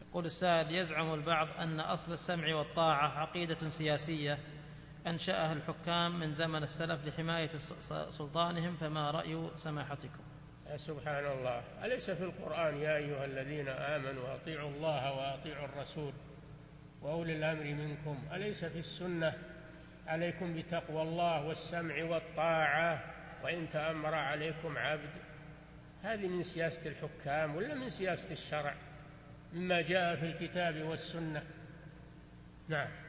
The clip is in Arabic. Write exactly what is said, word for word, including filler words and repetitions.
يقول السائل: يزعم البعض أن أصل السمع والطاعة عقيدة سياسية أنشأها الحكام من زمن السلف لحماية سلطانهم، فما رأي سماحتكم؟ سبحان الله، أليس في القرآن يا أيها الذين آمنوا أطيعوا الله وأطيعوا الرسول وأولي الأمر منكم؟ أليس في السنة عليكم بتقوى الله والسمع والطاعة وإن تأمر عليكم عبد؟ هذه من سياسة الحكام ولا من سياسة الشرع مما جاء في الكتاب والسنة؟ نعم.